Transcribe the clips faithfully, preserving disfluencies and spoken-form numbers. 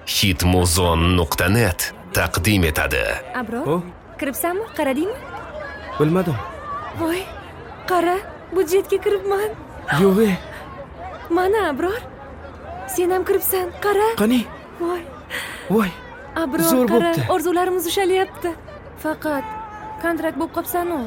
hitmuzon nuqta net taqdim etadi. Abror, kiribsanmi? Qaradingmi? Bilmadim. Voy, qara, budjetga kiribman. Yo'q. Mana Abror. Sen ham kiribsan, qara. Qani? Voy. Voy. Abror, zo'r qara, bo'pti. orzularimiz ushalyapti. Faqat kontrakt bo'lib qolsan-ku.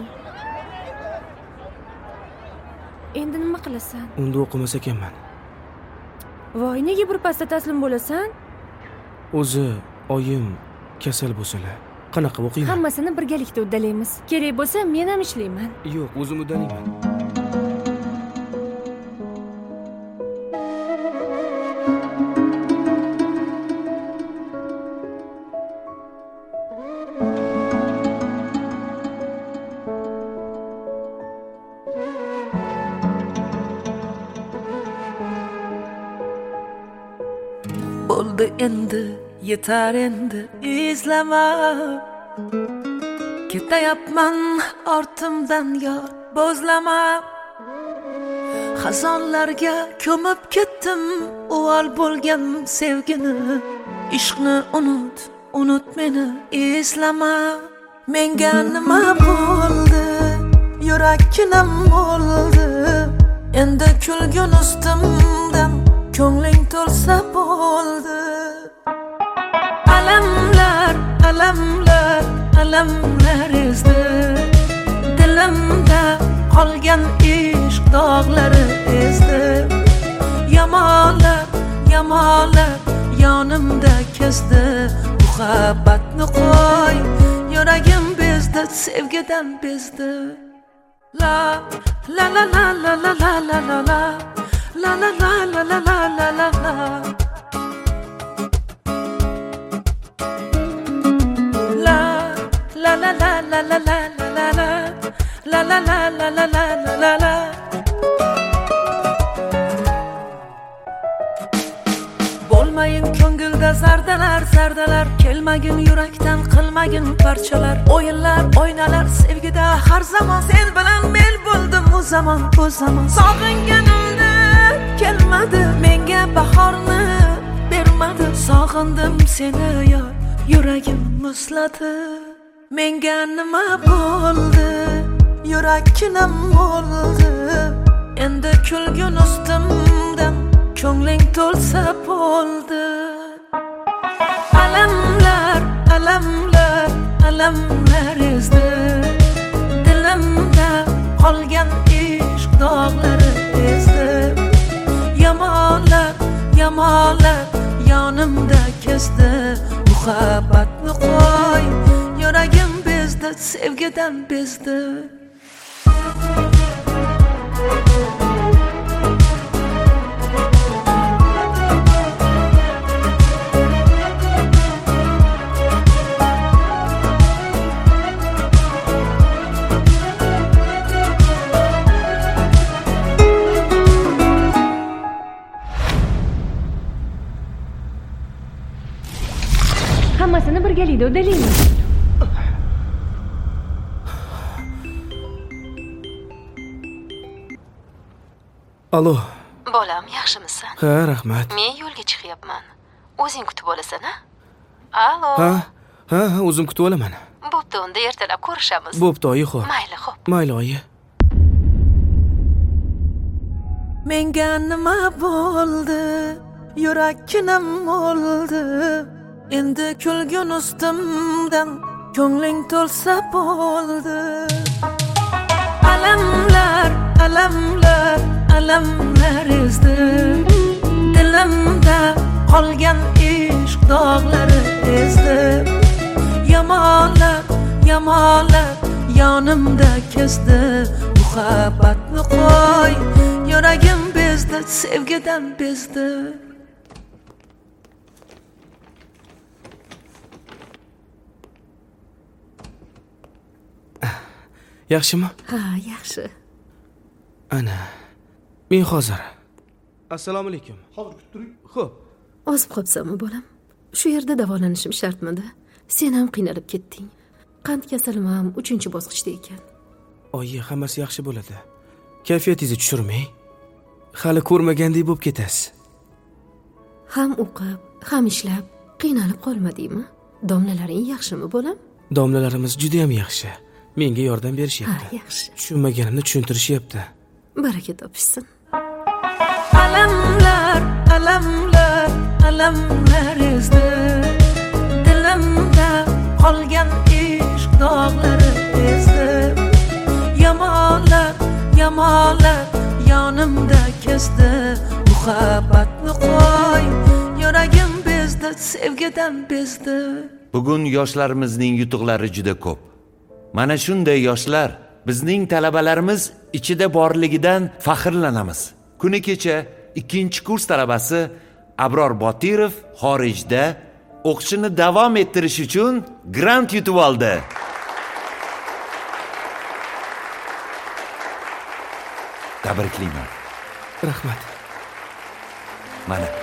Endi nima qilasan? Unda o'qimas ekanman. Voy, nega bir pasda taslim bo'lasan? O'zi oyim kasal bo'lsalar, qanaqa o'qiyman? Hammasini birgalikda uddalaymiz. Kerak bo'lsa, men ham ishlayman. Yo'q, o'zim uddalayman. Bo'ldi endi, yetar endi izlama. Ketayapman ortimdan yor, bo'zlama. Xazonlarga ko'mib ketdim, o'val bo'lgan sevgini. Ishqni unut, unut meni, eslama. Menga nima bo'ldi? Yurakkinam bo'ldi. Endi kulgun ustimdan ko'ngling to'lsa bo'ldi. Alamlar, alamlar, alamlar ezdi. Dilimda qolgan ishq dog'lari ezdi. Yamalab, yamalab yonimda kezdi. Muhabbatni qo'y, yuragim bezdi, sevgidan bezdi. La la la la la la la la la la la la la la la la la la la. La la la la la la la la la la la la la la la la la la. Bo'lmayin ko'ngilda zardalar, zardalar, kelmagin yurakdan, qilmagin parchalar. O'yinlar, o'ynalar, sevgida har zamon sen bilan men bo'ldim u zamon, bu zamon. Sog'inganimda kelmadi, menga bahorni bermadi. Sog'indim seni yor, yuragim muzladi. Menga nima bo'ldi? Yurakkinam bo'ldi. Endi kulgun ustimdan ko'ngling to'lsa bo'ldi. Alamlar, alamlar, alamlar ezdi. Dilimda qolgan ishq dog'lari ezdi. Yamalab, yamalab yonimda kezdi. Muhabbatni qo'y, yuragim bezdi, sevgidan bezdi. Hammasini birgalikda uddalaymiz. Alo. Bolam, yaxshimisan? Ha, rahmat. Men yo'lga chiqyapman. O'zing kutib olasan-a? Alo. Ha, ha, ha, o'zim kutib olaman. Bo'pti, unda ertalab ko'rishamiz. Bo'pti, oyi, xo'p. Mayli, xo'p. Mayli, oyi. Menga nima bo'ldi? Yurakkinam bo'ldi. Endi kulgun ustimdan ko'ngling to'lsa bo'ldi. Alamlar, alamlar, alamlar ezdi. Dilimda qolgan ishq dog'lari ezdi. Yamalab, yamalab yonimda kezdi. Muhabbatni qo'y, yuragim bezdi, sevgidan bezdi. Yaxshimi? Ha, yaxshi. Ana, men hozir. Assalomu alaykum. Hozir kutib turing. Xo'p. Ozib qolibsanmi bolam? Shu yerda davolanishim shartmidi? Sen ham qiynalib ketding. Qand kasalim ham uchinchi bosqichda ekan. Oyi, hammasi yaxshi bo'ladi. Kayfiyatingizni tushirmang. Hali ko'rmagandek bo'lib ketasiz. Ham o'qib, ham ishlab, qiynalib qolmadingmi? Domlalaring yaxshimi bolam? Domlalarimiz juda ham yaxshi. Menga yordam Ha, berishyapti. yaxshi. Tushunmaganimni tushuntirishyapti. Baraka topishsin. Alamlar, alamlar, alamlar ezdi. Dilimda qolgan ishq dog'lari ezdi. Yamonlar, yamonlar yonimda kesdi. Muhabbatni qo'y, yuragim bezdi, sevgidan bezdi. Bugun yoshlarimizning yutuqlari juda ko'p. Mana shunday yoshlar bizning talabalarimiz ichida borligidan faxrlanamiz. Kuni kecha ikkinchi kurs talabasi Abror Botirov xorijda o'qishini davom ettirish uchun grant yutib oldi. Tabriklayman. Rahmat. Mana